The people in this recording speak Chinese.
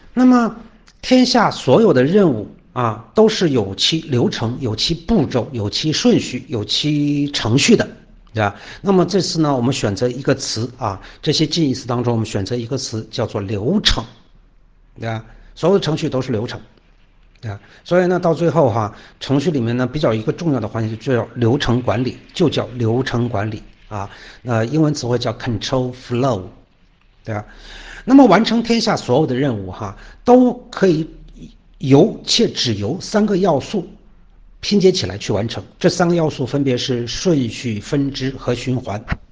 那么天下所有的任务啊，都是有其流程、有其步骤、有其顺序、有其程序的，对吧？那么这次呢，我们选择一个词啊，这些近义词当中，我们选择一个词叫做流程，对吧？所有的程序都是流程，对吧？所以呢，到最后哈，程序里面呢比较一个重要的环节就叫流程管理，就叫流程管理啊。英文词汇叫 control flow，对吧？那么完成天下所有的任务哈，都可以由且只由三个要素拼接起来去完成。这三个要素分别是顺序、分支和循环。